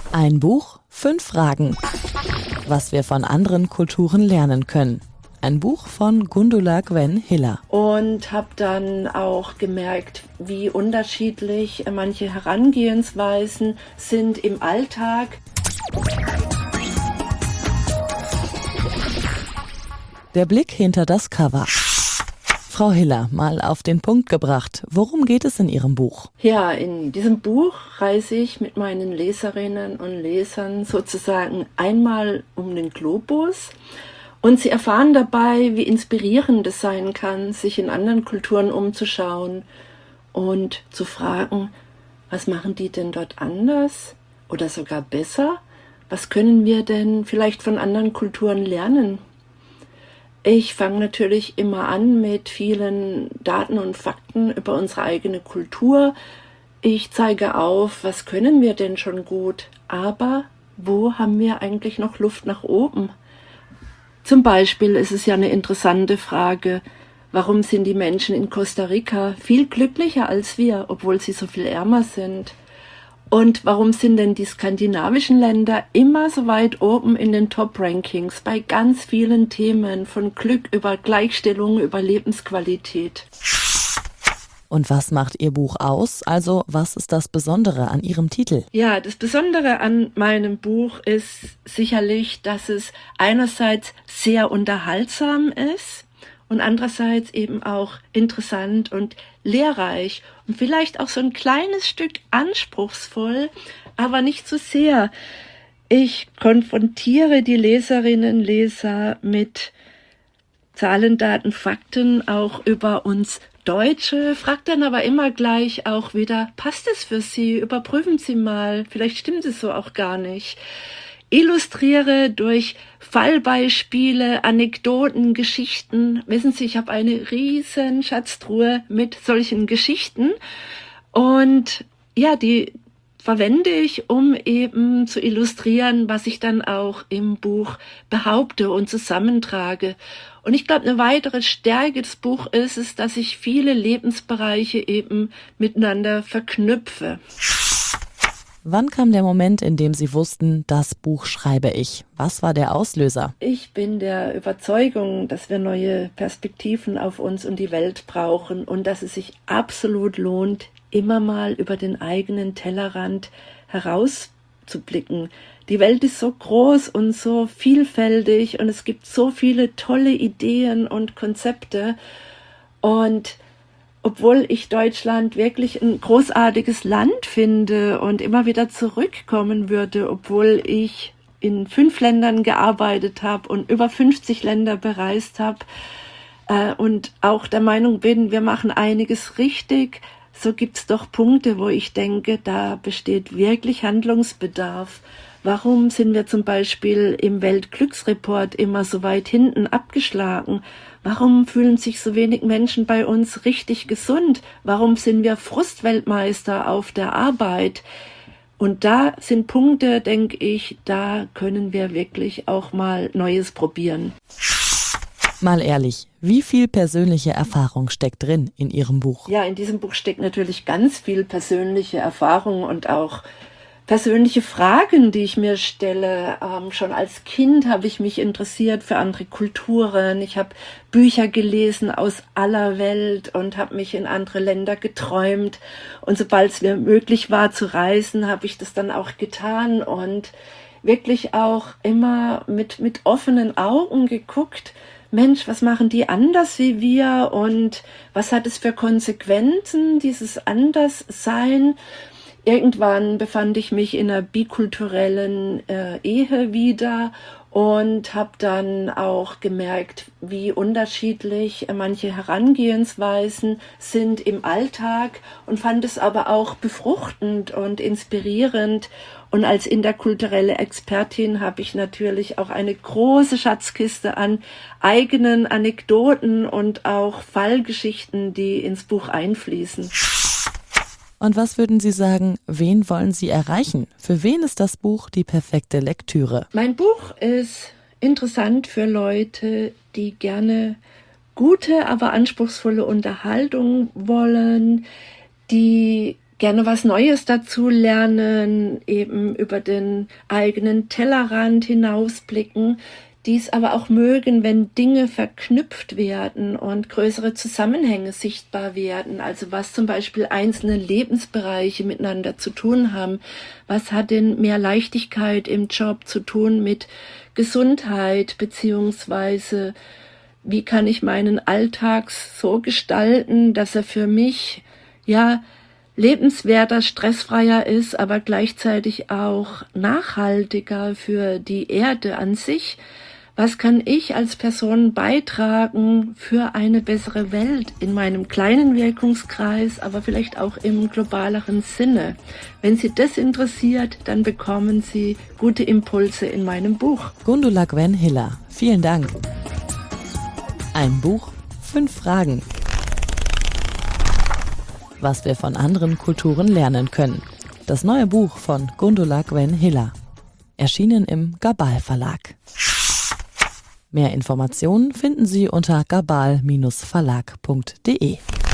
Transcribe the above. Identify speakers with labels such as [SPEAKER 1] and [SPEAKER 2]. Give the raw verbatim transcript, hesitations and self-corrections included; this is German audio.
[SPEAKER 1] Ein Buch, fünf Fragen. Was wir von anderen Kulturen lernen können. Ein Buch von Gundula Gwen Hiller.
[SPEAKER 2] Und habe dann auch gemerkt, wie unterschiedlich manche Herangehensweisen sind im Alltag.
[SPEAKER 1] Der Blick hinter das Cover. Frau Hiller, mal auf den Punkt gebracht. Worum geht es in Ihrem Buch?
[SPEAKER 2] Ja, in diesem Buch reise ich mit meinen Leserinnen und Lesern sozusagen einmal um den Globus. Und sie erfahren dabei, wie inspirierend es sein kann, sich in anderen Kulturen umzuschauen und zu fragen, was machen die denn dort anders oder sogar besser? Was können wir denn vielleicht von anderen Kulturen lernen? Ich fange natürlich immer an mit vielen Daten und Fakten über unsere eigene Kultur. Ich zeige auf, was können wir denn schon gut, aber wo haben wir eigentlich noch Luft nach oben? Zum Beispiel ist es ja eine interessante Frage, warum sind die Menschen in Costa Rica viel glücklicher als wir, obwohl sie so viel ärmer sind? Und warum sind denn die skandinavischen Länder immer so weit oben in den Top-Rankings bei ganz vielen Themen, von Glück über Gleichstellung, über Lebensqualität?
[SPEAKER 1] Und was macht Ihr Buch aus? Also, was ist das Besondere an Ihrem Titel?
[SPEAKER 2] Ja, das Besondere an meinem Buch ist sicherlich, dass es einerseits sehr unterhaltsam ist und andererseits eben auch interessant und lehrreich und vielleicht auch so ein kleines Stück anspruchsvoll, aber nicht zu sehr. Ich konfrontiere die Leserinnen und Leser mit Zahlen, Daten, Fakten auch über uns Deutsche, fragt dann aber immer gleich auch wieder, passt es für Sie? Überprüfen Sie mal, vielleicht stimmt es so auch gar nicht. Illustriere durch Fallbeispiele, Anekdoten, Geschichten. Wissen Sie, ich habe eine riesen Schatztruhe mit solchen Geschichten und ja, die verwende ich, um eben zu illustrieren, was ich dann auch im Buch behaupte und zusammentrage. Und ich glaube, eine weitere Stärke des Buchs ist es, dass ich viele Lebensbereiche eben miteinander verknüpfe.
[SPEAKER 1] Wann kam der Moment, in dem Sie wussten, das Buch schreibe ich? Was war der Auslöser?
[SPEAKER 2] Ich bin der Überzeugung, dass wir neue Perspektiven auf uns und die Welt brauchen und dass es sich absolut lohnt, immer mal über den eigenen Tellerrand herauszublicken. Die Welt ist so groß und so vielfältig und es gibt so viele tolle Ideen und Konzepte. Und obwohl ich Deutschland wirklich ein großartiges Land finde und immer wieder zurückkommen würde, obwohl ich in fünf Ländern gearbeitet habe und über fünfzig Länder bereist habe äh, und auch der Meinung bin, wir machen einiges richtig, so gibt es doch Punkte, wo ich denke, da besteht wirklich Handlungsbedarf. Warum sind wir zum Beispiel im Weltglücksreport immer so weit hinten abgeschlagen? Warum fühlen sich so wenig Menschen bei uns richtig gesund? Warum sind wir Frustweltmeister auf der Arbeit? Und da sind Punkte, denke ich, da können wir wirklich auch mal Neues probieren.
[SPEAKER 1] Mal ehrlich, wie viel persönliche Erfahrung steckt drin in Ihrem Buch?
[SPEAKER 2] Ja, in diesem Buch steckt natürlich ganz viel persönliche Erfahrung und auch persönliche Fragen, die ich mir stelle. Ähm, schon als Kind habe ich mich interessiert für andere Kulturen. Ich habe Bücher gelesen aus aller Welt und habe mich in andere Länder geträumt. Und sobald es mir möglich war zu reisen, habe ich das dann auch getan und wirklich auch immer mit, mit offenen Augen geguckt. Mensch, was machen die anders wie wir und was hat es für Konsequenzen, dieses Anderssein? Irgendwann befand ich mich in einer bikulturellen äh, Ehe wieder und habe dann auch gemerkt, wie unterschiedlich manche Herangehensweisen sind im Alltag und fand es aber auch befruchtend und inspirierend. Und als interkulturelle Expertin habe ich natürlich auch eine große Schatzkiste an eigenen Anekdoten und auch Fallgeschichten, die ins Buch einfließen.
[SPEAKER 1] Und was würden Sie sagen, wen wollen Sie erreichen? Für wen ist das Buch die perfekte Lektüre?
[SPEAKER 2] Mein Buch ist interessant für Leute, die gerne gute, aber anspruchsvolle Unterhaltung wollen, die gerne was Neues dazu lernen, eben über den eigenen Tellerrand hinausblicken, dies aber auch mögen, wenn Dinge verknüpft werden und größere Zusammenhänge sichtbar werden, also was zum Beispiel einzelne Lebensbereiche miteinander zu tun haben. Was hat denn mehr Leichtigkeit im Job zu tun mit Gesundheit, beziehungsweise wie kann ich meinen Alltag so gestalten, dass er für mich, ja, lebenswerter, stressfreier ist, aber gleichzeitig auch nachhaltiger für die Erde an sich. Was kann ich als Person beitragen für eine bessere Welt in meinem kleinen Wirkungskreis, aber vielleicht auch im globaleren Sinne? Wenn Sie das interessiert, dann bekommen Sie gute Impulse in meinem Buch.
[SPEAKER 1] Gundula Gwen Hiller, vielen Dank. Ein Buch, fünf Fragen. Was wir von anderen Kulturen lernen können. Das neue Buch von Gundula Gwen Hiller. Erschienen im Gabal Verlag. Mehr Informationen finden Sie unter gabal Bindestrich verlag punkt de.